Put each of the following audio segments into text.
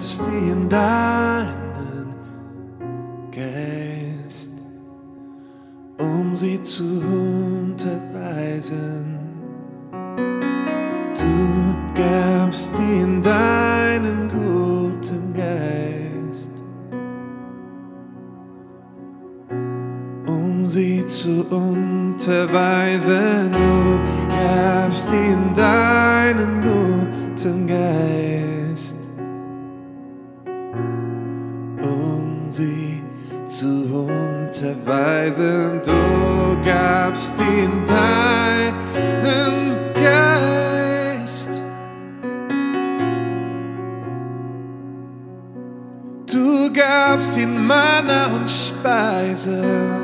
gabst ihm deinen Geist, sie zu unterweisen. Du gabst ihm deinen guten Geist, sie zu unterweisen. Du gabst ihm deinen guten Geist, sie zu unterweisen. Du gabst ihm deinen Geist. Du gabst ihm Manna und Speise.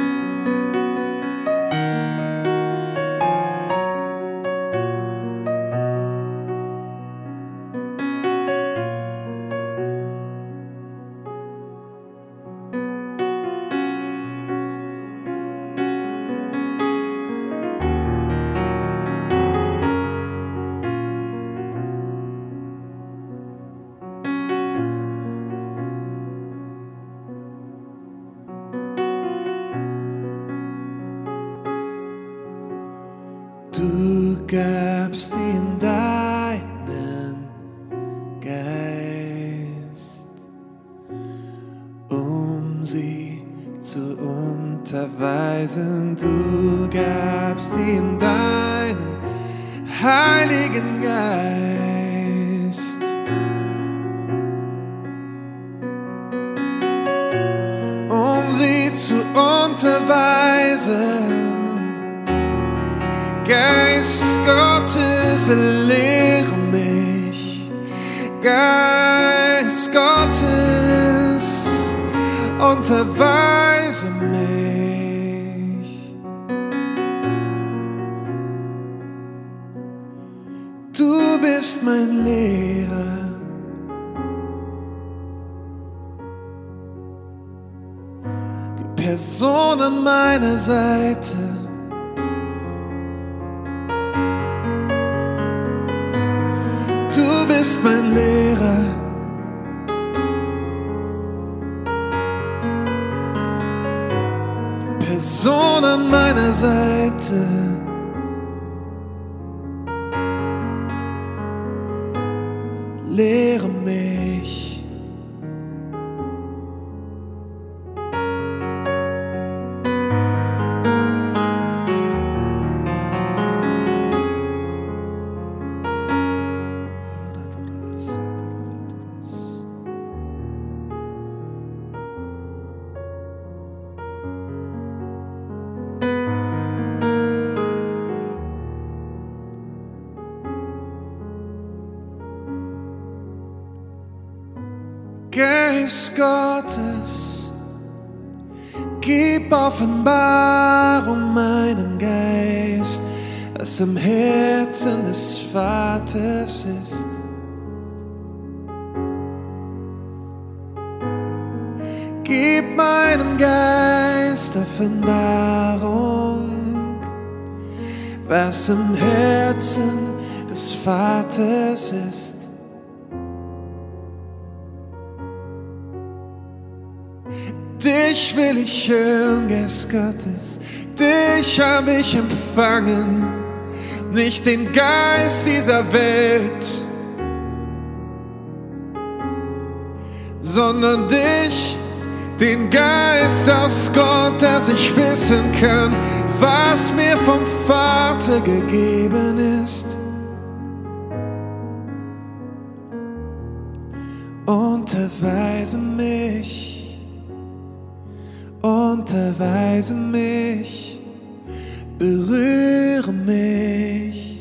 Du gabst ihm deinen Geist, sie zu unterweisen. Du gabst ihm deinen Heiligen Geist, sie zu unterweisen. Geist Gottes, lehre mich. Geist Gottes, unterweise mich. Du bist mein Lehrer. Die Person an meiner Seite. Du bist mein Lehrer. Die Person an meiner Seite. Lehre mich. Geist Gottes, gib Offenbarung meinem Geist, was im Herzen des Vaters ist. Gib meinem Geist Offenbarung, was im Herzen des Vaters ist. Dich will ich hören, Geist Gottes, dich hab ich empfangen, nicht den Geist dieser Welt, sondern dich, den Geist aus Gott, dass ich wissen kann, was mir vom Vater gegeben ist. Unterweise mich. Unterweise mich, berühre mich,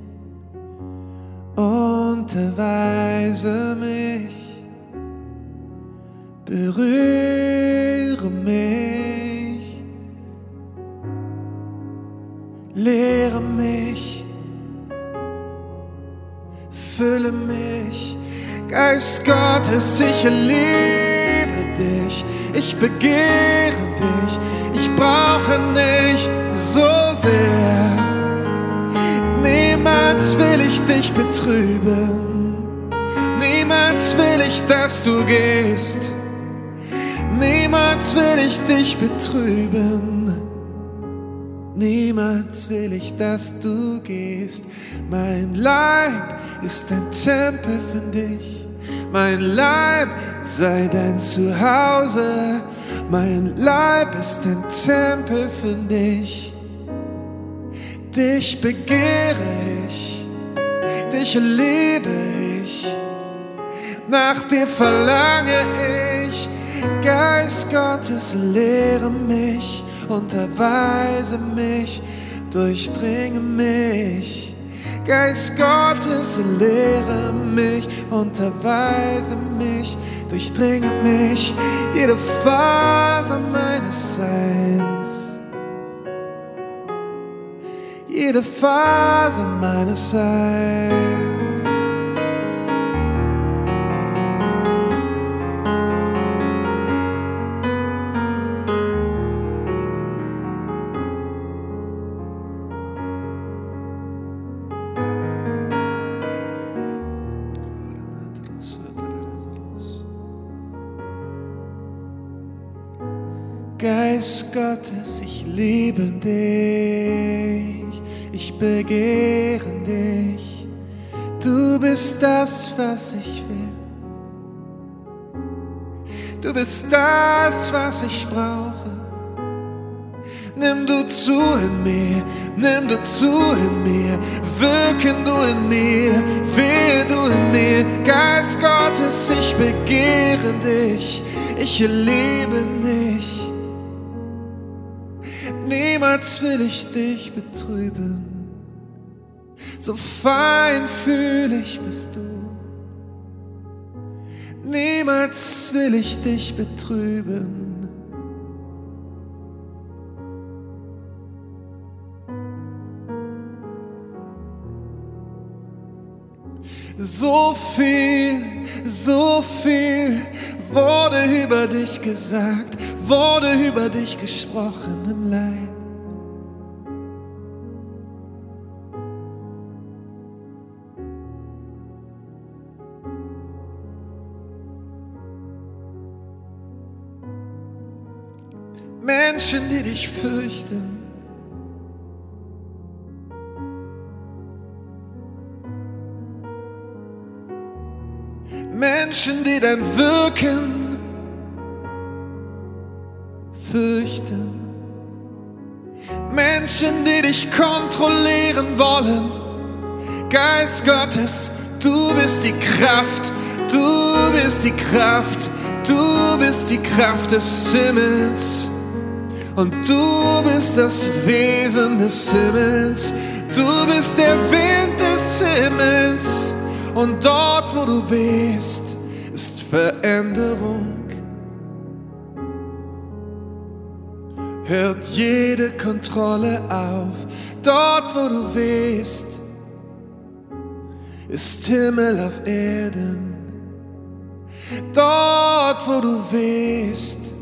unterweise mich, berühre mich, lehre mich, fülle mich, Geist Gottes, ich liebe dich. Ich begehre dich, ich brauche dich so sehr. Niemals will ich dich betrüben, niemals Niemals will ich, dass du gehst. Niemals will ich dich betrüben. Niemals will ich, dass du gehst. Mein Leib ist ein Tempel für dich. Mein Leib sei dein Zuhause. Mein Leib ist ein Tempel für dich. Dich begehre ich, dich liebe ich. Nach dir verlange ich. Geist Gottes, lehre mich, unterweise mich, durchdringe mich. Geist Gottes, lehre mich, unterweise mich, durchdringe mich, jede Faser meines Seins, jede Faser meines Seins. Geist Gottes, ich liebe dich, ich begehre dich. Du bist das, was ich will. Du bist das, was ich brauche. Nimm du zu in mir, nimm du zu in mir, wirken du in mir, wehe du in mir. Geist Gottes, ich begehre dich, ich liebe dich. Niemals will ich dich betrüben, so feinfühlig bist du. Niemals will ich dich betrüben. So viel wurde über dich gesagt, wurde über dich gesprochen im Leib. Menschen, die dich fürchten, Menschen, die dein Wirken fürchten, Menschen, die dich kontrollieren wollen. Geist Gottes, du bist die Kraft, du bist die Kraft, du bist die Kraft des Himmels. Und du bist das Wesen des Himmels, du bist der Wind des Himmels. Und dort, wo du wehst, ist Veränderung. Hört jede Kontrolle auf. Dort, wo du wehst, ist Himmel auf Erden. Dort, wo du wehst,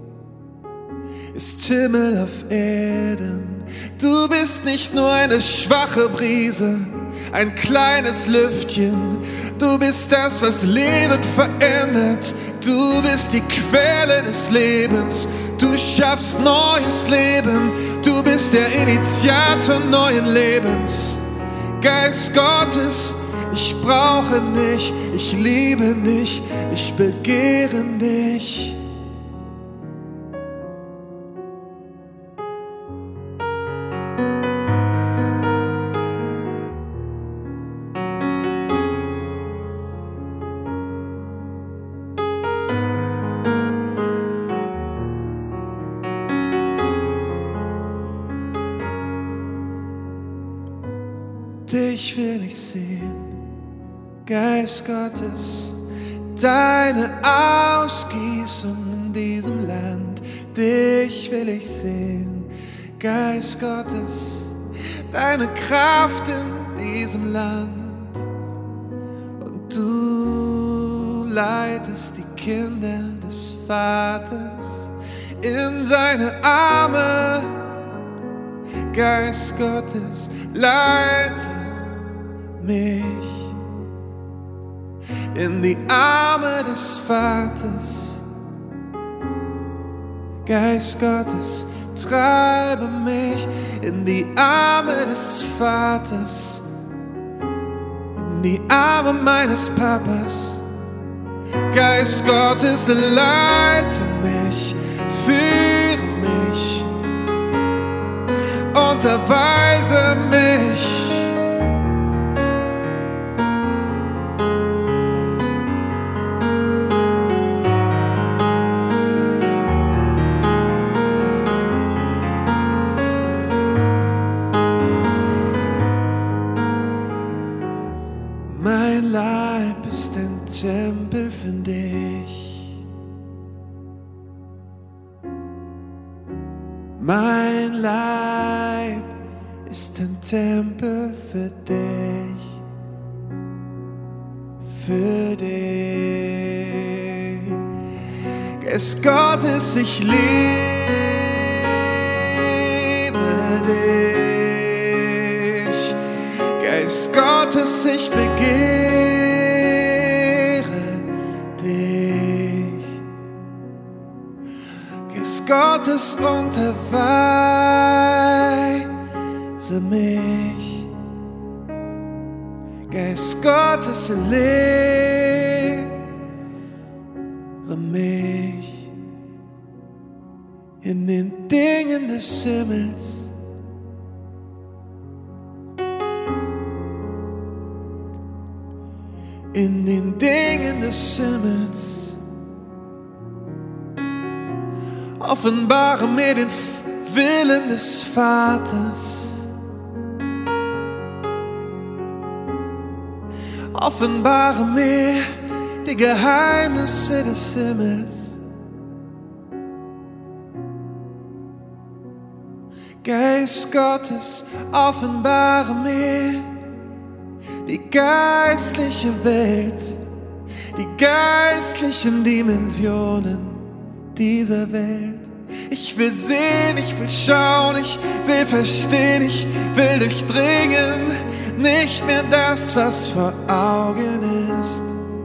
ist Himmel auf Erden. Du bist nicht nur eine schwache Brise, ein kleines Lüftchen. Du bist das, was Leben verändert. Du bist die Quelle des Lebens. Du schaffst neues Leben. Du bist der Initiator neuen Lebens. Geist Gottes, ich brauche dich, ich liebe dich, ich begehre dich. Dich will ich sehen, Geist Gottes, deine Ausgießung in diesem Land. Dich will ich sehen, Geist Gottes, deine Kraft in diesem Land. Und du leitest die Kinder des Vaters in seine Arme. Geist Gottes, leite mich. in die Arme des Vaters. Geist Gottes, treibe mich in die Arme des Vaters, in die Arme meines Papas. Geist Gottes, leite mich, führe mich, unterweise mich. Mein Leib ist ein Tempel für dich. Mein Leib ist ein Tempel für dich. Für dich. Geist Gottes, ich liebe dich. Geist Gottes, ich begehre dich. Geist Gottes, unterweise mich. Geist Gottes, lehre mich in den Dingen des Himmels. In den Dingen des Himmels. Offenbare mir den Willen des Vaters. Offenbare mir die Geheimnisse des Himmels. Geist Gottes, offenbare mir die geistliche Welt, die geistlichen Dimensionen dieser Welt. Ich will sehen, ich will schauen, ich will verstehen, ich will durchdringen, nicht mehr das, was vor Augen ist.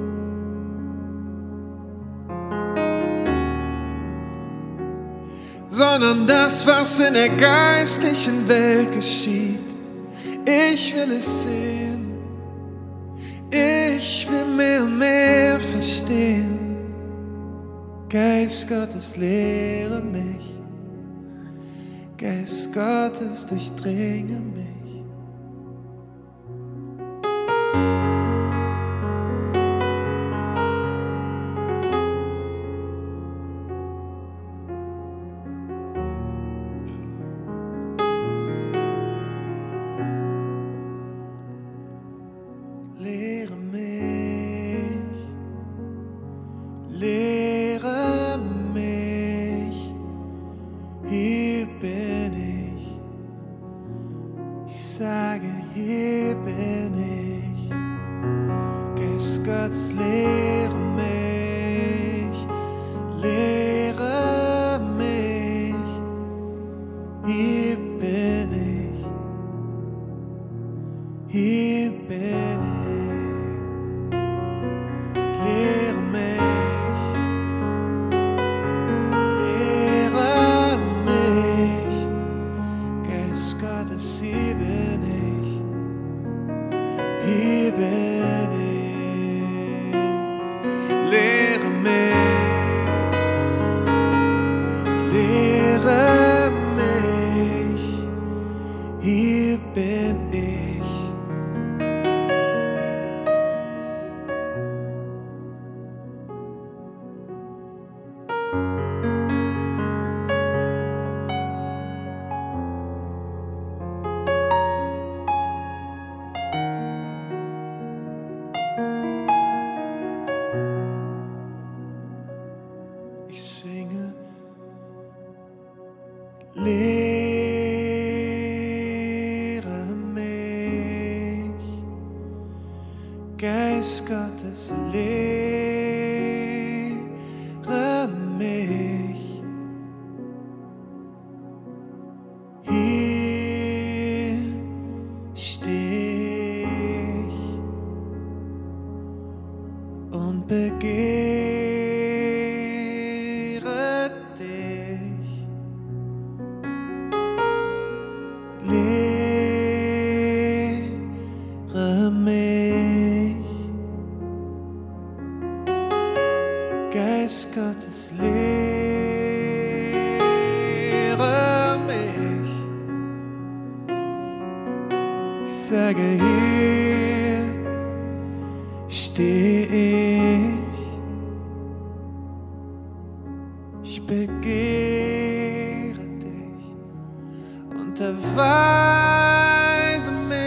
Sondern das, was in der geistlichen Welt geschieht. Ich will es sehen. Ich will mehr und mehr verstehen. Geist Gottes, lehre mich. Geist Gottes, durchdringe mich. Lehre mich, lehre mich, hier bin ich. Ich sage, hier bin ich. Geist Gottes, lehre mich, lehre mich, hier bin ich. Hier bin ich. Lehre mich, lehre mich, Geist Gottes, hier bin ich, hier bin ich. Lehre mich, lehre mich, hier bin ich. Ich singe, lehre mich, Geist Gottes, lehre mich, hier steh ich begehre dich. Lehre mich, Geist Gottes, lehre mich. Ich sage, hier steh ich begehre dich, unterweise mich.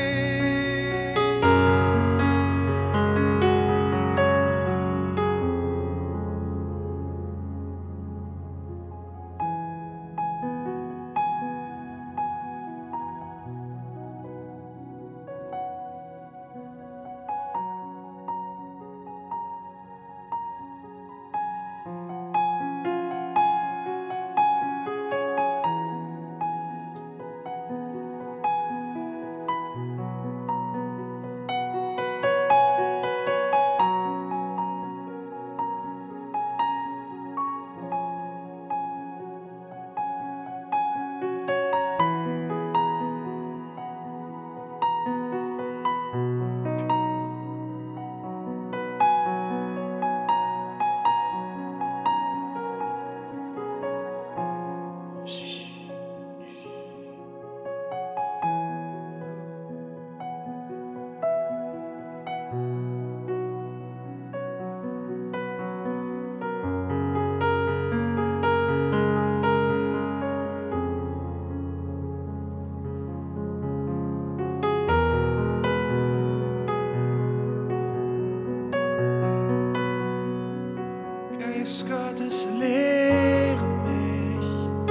Geist Gottes, lehre mich,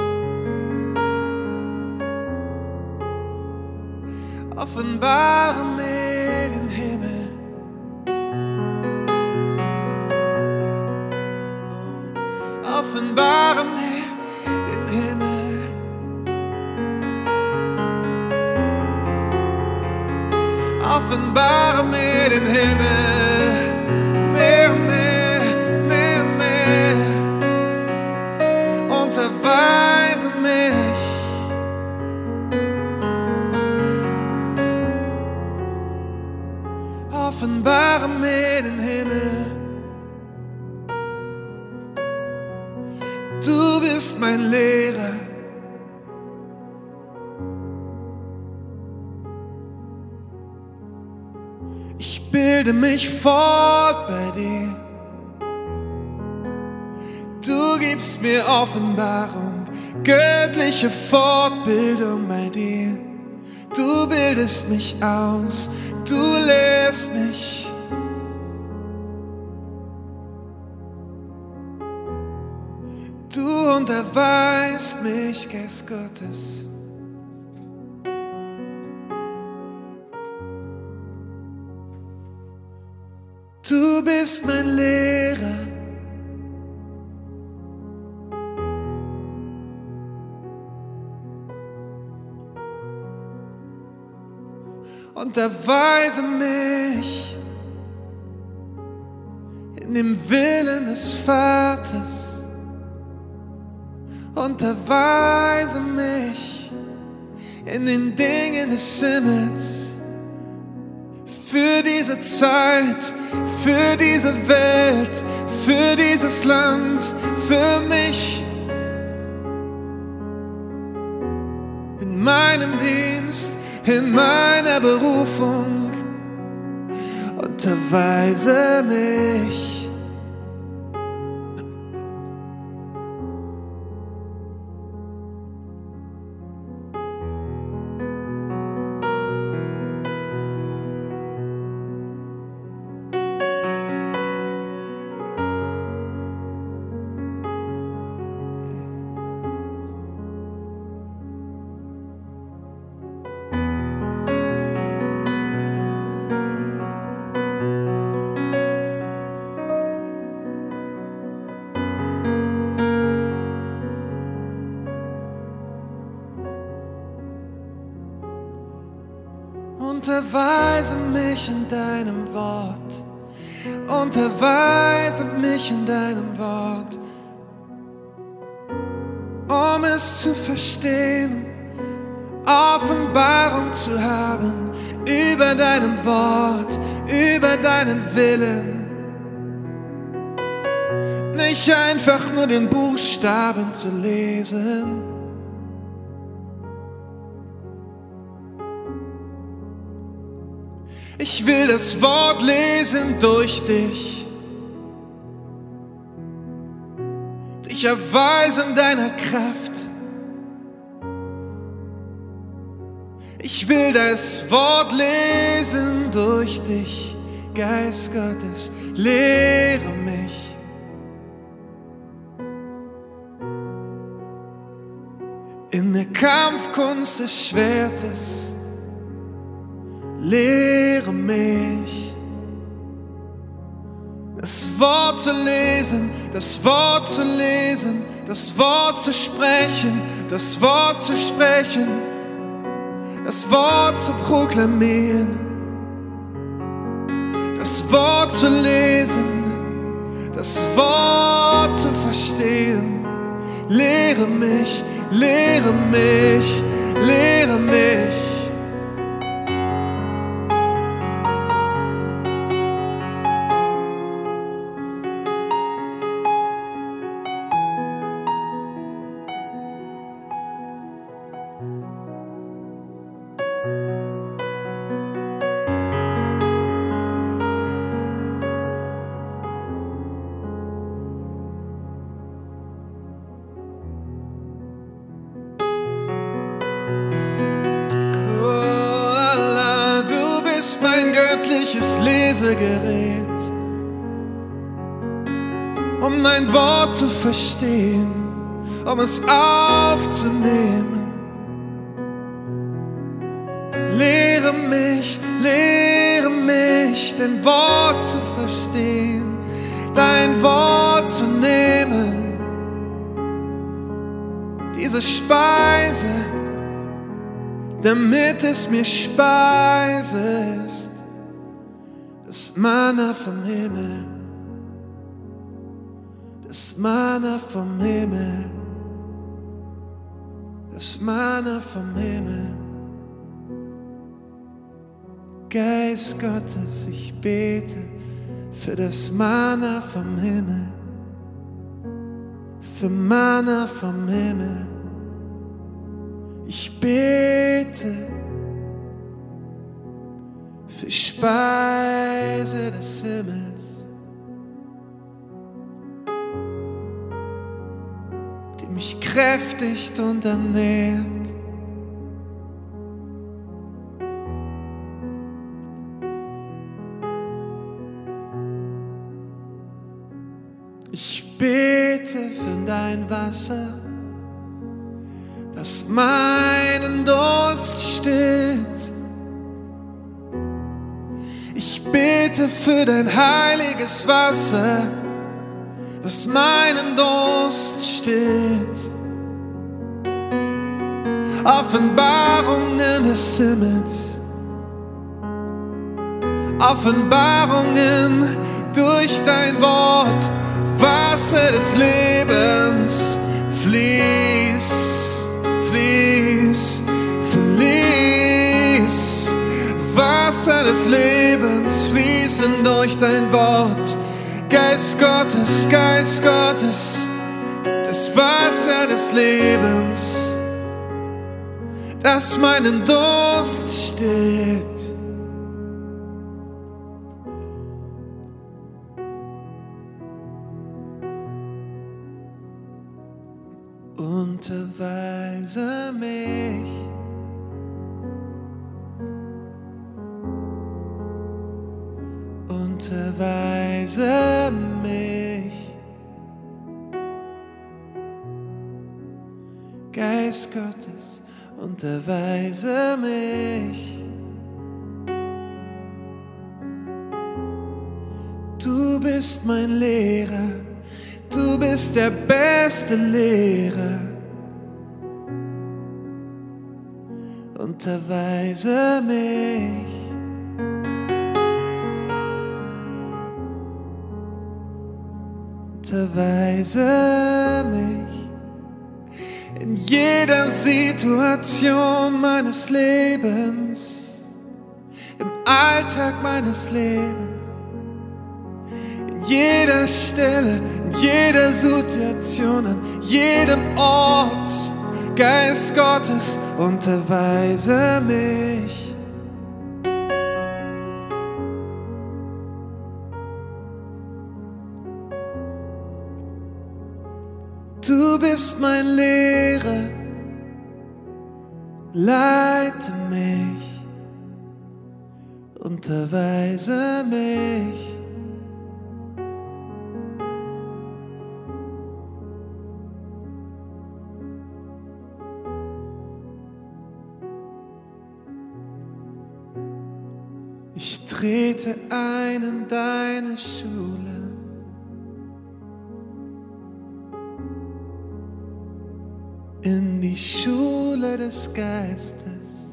offenbare mir den Himmel, offenbare mir den Himmel, offenbare mir den Himmel, mehr und mehr. Unterweise mich, offenbare mir den Himmel. Du bist mein Lehrer, ich bilde mich fort bei dir. Du gibst mir Offenbarung, göttliche Fortbildung bei dir. Du bildest mich aus, du lehrst mich. Du unterweist mich, Geist Gottes. Du bist mein Lehrer. Unterweise mich in dem Willen des Vaters. Unterweise mich in den Dingen des Himmels. Für diese Zeit, für diese Welt, für dieses Land, für mich. In meinem Dienst, in meiner Berufung, unterweise mich. Unterweise mich in deinem Wort, Unterweise mich in deinem Wort, um es zu verstehen, Offenbarung zu haben über deinem Wort, über deinen Willen. Nicht einfach nur den Buchstaben zu lesen, ich will das Wort lesen durch dich, dich erweisen deiner Kraft. Ich will das Wort lesen durch dich, Geist Gottes, lehre mich. In der Kampfkunst des Schwertes, lehre mich. Das Wort zu lesen, das Wort zu lesen, das Wort zu sprechen, das Wort zu sprechen, das Wort zu proklamieren, das Wort zu lesen, das Wort zu verstehen. Lehre mich, lehre mich, lehre mich. Mein göttliches Lesegerät, um dein Wort zu verstehen, um es aufzunehmen. Lehre mich, dein Wort zu verstehen, dein Wort zu nehmen. Diese Speise, damit es mir Speise ist, das Manna vom Himmel, das Manna vom Himmel, das Manna vom Himmel. Geist Gottes, ich bete für das Manna vom Himmel, für Manna vom Himmel. Ich bete für Speise des Himmels, die mich kräftigt und ernährt. Ich bete für dein Wasser, was meinen Durst stillt. Ich bete für dein heiliges Wasser, was meinen Durst stillt. Offenbarungen des Himmels, Offenbarungen durch dein Wort, Wasser des Lebens, fließ, fließ, fließ. Wasser des Lebens fließen durch dein Wort. Geist Gottes, das Wasser des Lebens, das meinen Durst stillt. Unterweise mich, unterweise mich, Geist Gottes, unterweise mich. Du bist mein Lehrer, du bist der beste Lehrer. Unterweise mich. unterweise mich in jeder Situation meines Lebens, im Alltag meines Lebens, in jeder Stelle, in jeder Situation, an jedem Ort. Geist Gottes, unterweise mich. Du bist mein Lehrer, leite mich, unterweise mich. Ich trete ein in deine Schule, in die Schule des Geistes.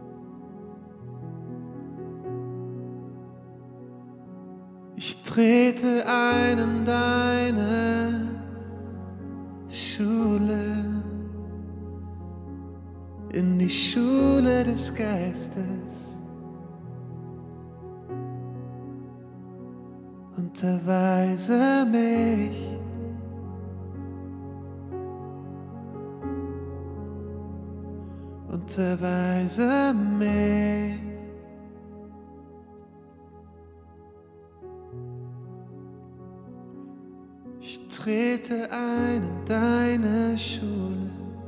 Ich trete ein in deine Schule, in die Schule des Geistes. Unterweise mich. Unterweise mich. Ich trete ein in deine Schule.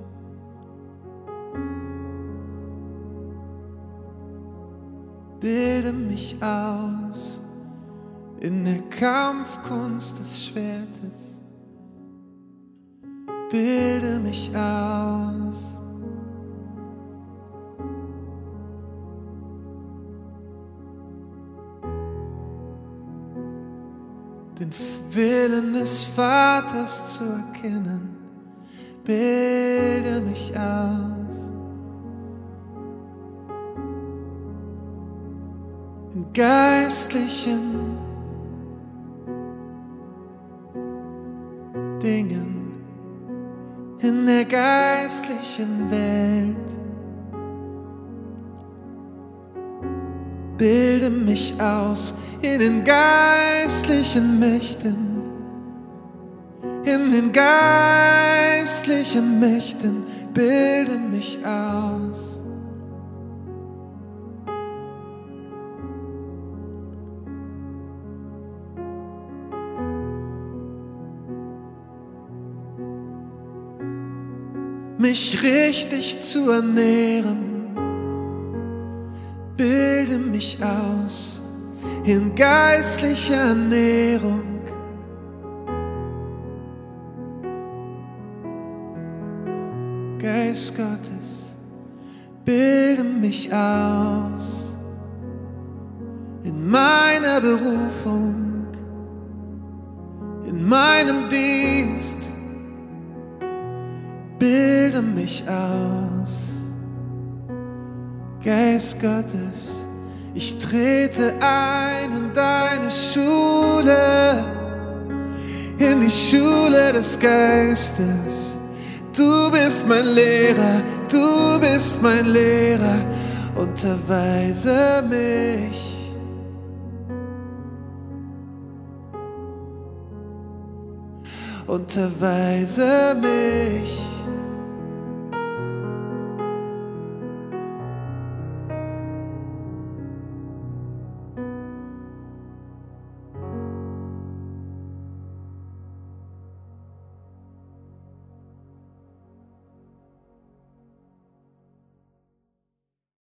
Bilde mich aus in der Kampfkunst des Schwertes. Bilde mich aus. Den Willen des Vaters zu erkennen. Bilde mich aus. In geistlichen Dingen, in der geistlichen Welt. Bilde mich aus in den geistlichen Mächten, in den geistlichen Mächten. Bilde mich aus. Mich richtig zu ernähren. Bilde mich aus in geistlicher Ernährung. Geist Gottes, bilde mich aus in meiner Berufung, in meinem Dienst. Bilde mich aus. Geist Gottes, ich trete ein in deine Schule, in die Schule des Geistes. Du bist mein Lehrer, du bist mein Lehrer, unterweise mich. Unterweise mich.